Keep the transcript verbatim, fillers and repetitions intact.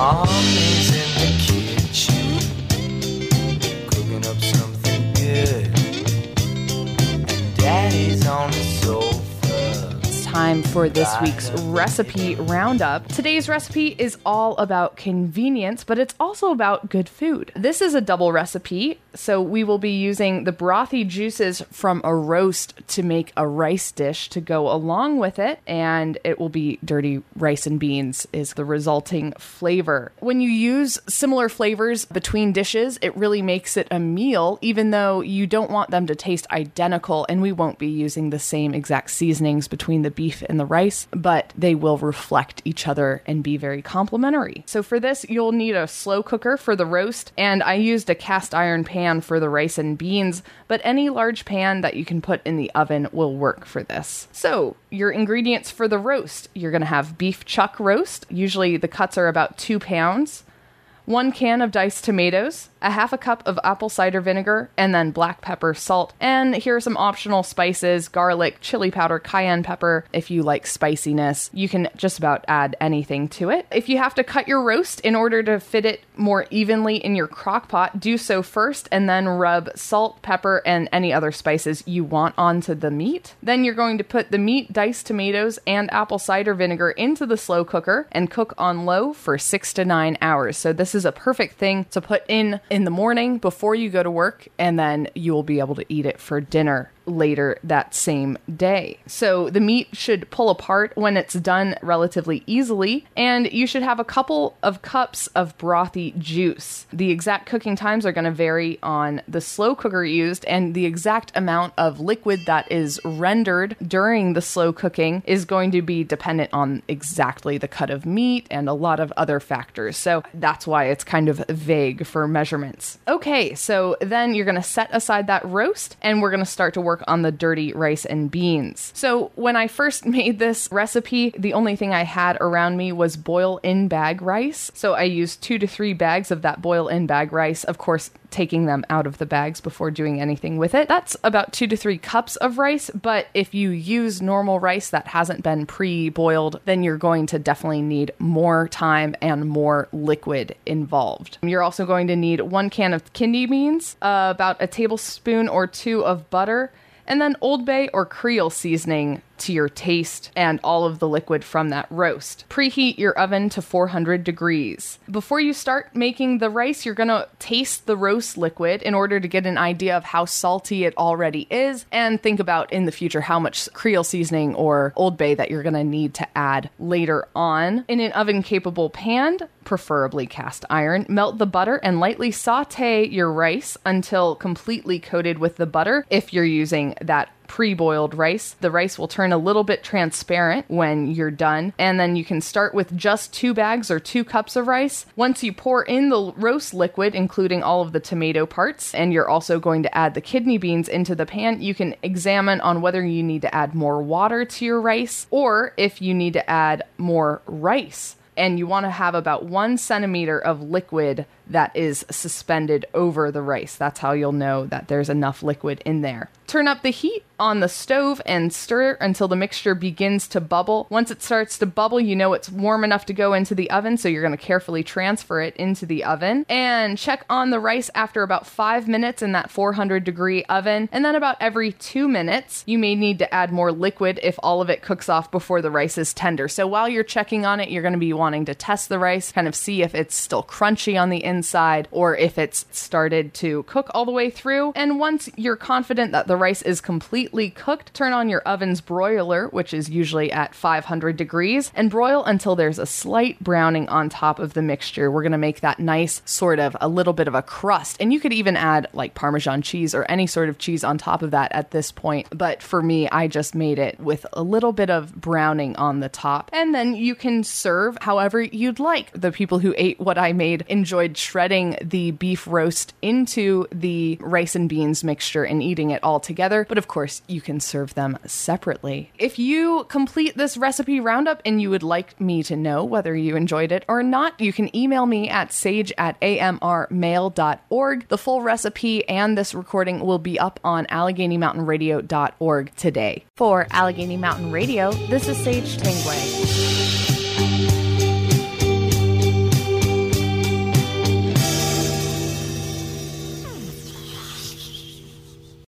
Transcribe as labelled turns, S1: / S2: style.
S1: Mommy's in the kitchen, cooking up something good, and Daddy's on the sofa.
S2: Time for this week's recipe roundup. Today's recipe is all about convenience, but it's also about good food. This is a double recipe, so we will be using the brothy juices from a roast to make a rice dish to go along with it, and it will be dirty rice and beans is the resulting flavor. When you use similar flavors between dishes, it really makes it a meal, even though you don't want them to taste identical, and we won't be using the same exact seasonings between the beef and the rice, but they will reflect each other and be very complementary. So for this, you'll need a slow cooker for the roast, and I used a cast iron pan for the rice and beans, but any large pan that you can put in the oven will work for this. So your ingredients for the roast, you're going to have beef chuck roast. Usually the cuts are about two pounds. One can of diced tomatoes, a half a cup of apple cider vinegar, and then black pepper, salt. And here are some optional spices: garlic, chili powder, cayenne pepper. If you like spiciness, you can just about add anything to it. If you have to cut your roast in order to fit it more evenly in your crock pot, do so first and then rub salt, pepper, and any other spices you want onto the meat. Then you're going to put the meat, diced tomatoes, and apple cider vinegar into the slow cooker and cook on low for six to nine hours. So this is a perfect thing to put in in the morning before you go to work, and then you will be able to eat it for dinner later that same day. So the meat should pull apart when it's done relatively easily, and you should have a couple of cups of brothy juice. The exact cooking times are going to vary on the slow cooker used, and the exact amount of liquid that is rendered during the slow cooking is going to be dependent on exactly the cut of meat and a lot of other factors. So that's why it's kind of vague for measurements. Okay, so then you're going to set aside that roast, and we're going to start to work on the dirty rice and beans. So when I first made this recipe, the only thing I had around me was boil-in bag rice. So I used two to three bags of that boil-in bag rice, of course, taking them out of the bags before doing anything with it. That's about two to three cups of rice, but if you use normal rice that hasn't been pre-boiled, then you're going to definitely need more time and more liquid involved. You're also going to need one can of kidney beans, uh, about a tablespoon or two of butter, and then Old Bay or Creole seasoning to your taste, and all of the liquid from that roast. Preheat your oven to four hundred degrees. Before you start making the rice, you're going to taste the roast liquid in order to get an idea of how salty it already is, and think about in the future how much Creole seasoning or Old Bay that you're going to need to add later on. In an oven-capable pan, preferably cast iron, melt the butter and lightly saute your rice until completely coated with the butter. If you're using that pre-boiled rice, the rice will turn a little bit transparent when you're done, and then you can start with just two bags or two cups of rice. Once you pour in the roast liquid, including all of the tomato parts, and you're also going to add the kidney beans into the pan, you can examine on whether you need to add more water to your rice or if you need to add more rice. And you want to have about one centimeter of liquid that is suspended over the rice. That's how you'll know that there's enough liquid in there. Turn up the heat on the stove and stir until the mixture begins to bubble. Once it starts to bubble, you know it's warm enough to go into the oven, so you're going to carefully transfer it into the oven. And check on the rice after about five minutes in that four hundred degree oven. And then about every two minutes, you may need to add more liquid if all of it cooks off before the rice is tender. So while you're checking on it, you're going to be wanting to test the rice, kind of see if it's still crunchy on the inside or if it's started to cook all the way through. And once you're confident that the rice is completely cooked, turn on your oven's broiler, which is usually at five hundred degrees, and broil until there's a slight browning on top of the mixture. We're going to make that nice sort of a little bit of a crust. And you could even add like Parmesan cheese or any sort of cheese on top of that at this point. But for me, I just made it with a little bit of browning on the top. And then you can serve however you'd like. The people who ate what I made enjoyed shredding the beef roast into the rice and beans mixture and eating it all together. But of course, you can serve them separately. If you complete this recipe roundup and you would like me to know whether you enjoyed it or not, you can email me at sage at a m r mail dot org. The full recipe and this recording will be up on allegheny mountain radio dot org today. For Allegheny Mountain Radio, this is Sage Tangway.